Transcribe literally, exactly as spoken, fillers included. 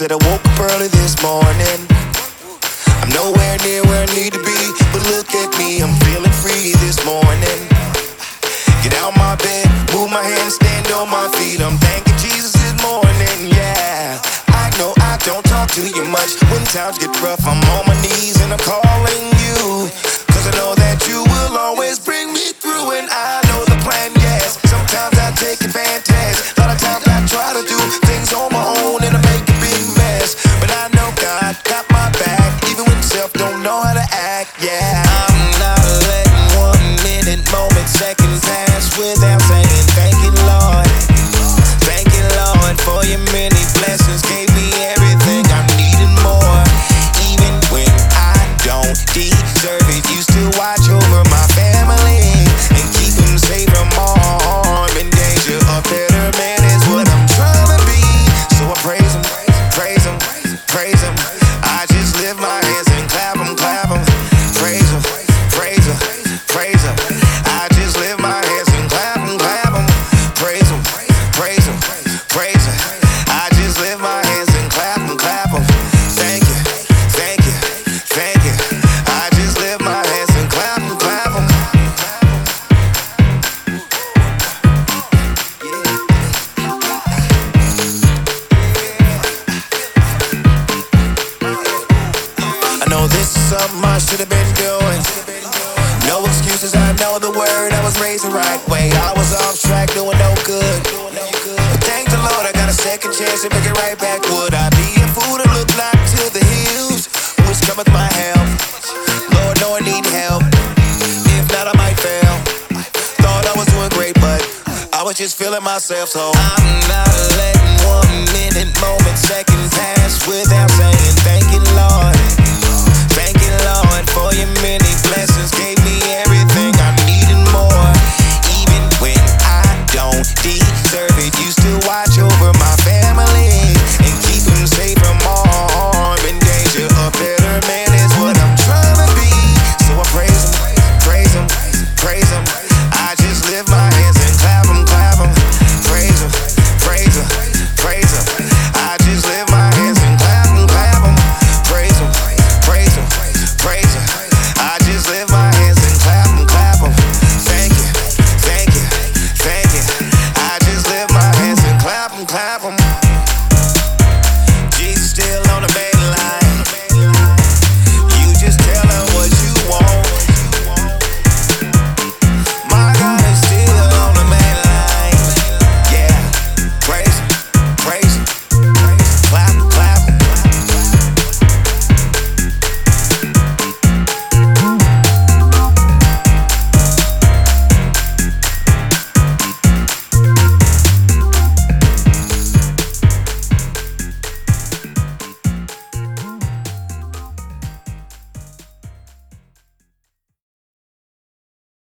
said I woke up early this morning. I'm nowhere near where I need to be, but look at me, I'm feeling free this morning. Get out my bed, move my hands, stand on my feet. I'm thanking Jesus this morning, yeah. I know I don't talk to you much. When times get rough, I'm on my knees and I'm calling you. Cause I know that you will always bring me through, and I know the plan, yes. Sometimes I take advantage, a lot of times I try to do things on my own and I make a big mess. But I know God got my back, even when self don't know how to act, yeah. I'm not letting one minute, moment, second pass without saying thank you, Lord. Thank you, Lord, for your many blessings. Gave me everything I needed more. Even when I don't deserve it, you still watch over my family and keep them safe from harm and danger. A better man is what I'm trying to be. So I praise him, praise him, praise him. I just lift my hands and clap him, clap him. Praise him, praise him, praise him. I just lift my hands and clap him, clap him. Praise him, praise him, praise him. I just lift my hands and clap him, clap him. Thank you, thank you, thank you. I just lift my hands and clap him, clap him. I know this is something I should have been doing. No excuses, I know the word. I was raised the right way. I was off track, doing no good. But thank the Lord, I got a second chance to make it right back. Would I be a fool to look like to the hills? Which cometh my help? Lord, know I need help. If not, I might fail. Thought I was doing great, but I was just feeling myself. So I'm not letting one minute, moment, second pass without saying thank you, Lord.